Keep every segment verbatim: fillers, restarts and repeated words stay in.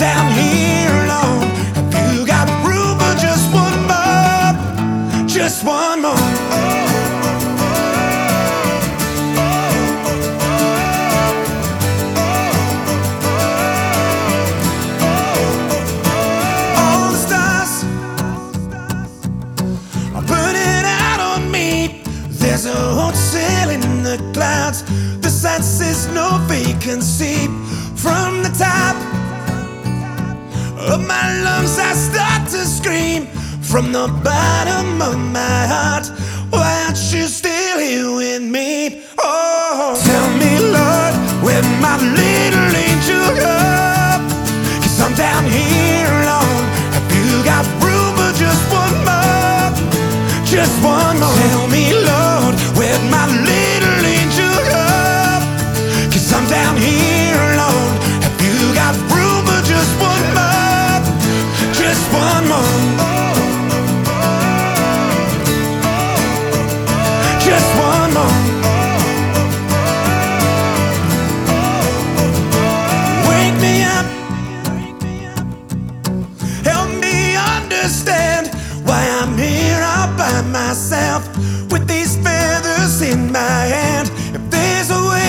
down here alone. Have you got room for just one more? Just one more. All the stars are burning out on me. There's a hotel in the clouds. The sign says no vacancy. From the top of my lungs I start to scream. From the bottom of my heart, why aren't you still here with me? Oh, tell me, Lord, where my little angel go? 'Cause I'm down here alone. Have you got room for just one more? Just one more. Tell me, Lord, where my little angel go? 'Cause I'm down here alone. Have you got room for just one more? Just one more. Just one more. Wake me up. Help me understand why I'm here all by myself with these feathers in my hand. If there's a way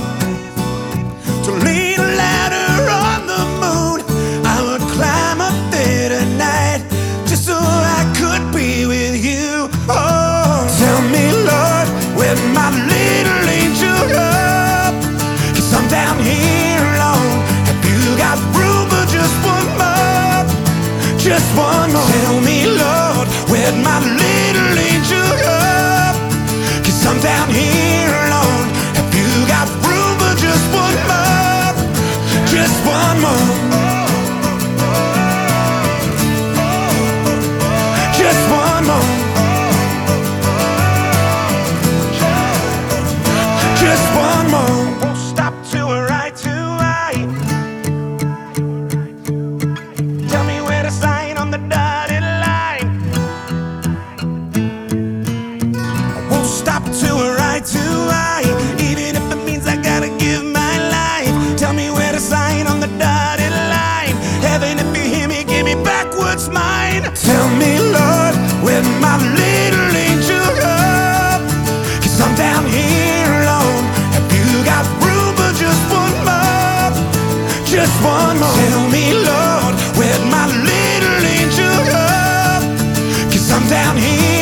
to lean a ladder on the moon, I would climb up there tonight just so I could be with you. Oh, tell me, Lord, where my little angel go? 'Cause I'm down here alone. Have you got room for just one more? Just one more. Tell me, Lord, where my little angel go? 'Cause I'm down here alone. Have you got room for just one more? Just one more. Just one more. Just one more. Won't stop till we're right to right. Tell me where to sign on the dotted line. I won't stop till we're right to right, even if it means I gotta give my life. Tell me where to sign on the dotted line. Heaven, if you hear me, give me back what's mine. Tell me, Lord, where my little angel go? 'Cause I'm down here alone. Have you got room for just one more? Just one more. Tell me, Lord, where my little angel go? 'Cause I'm down here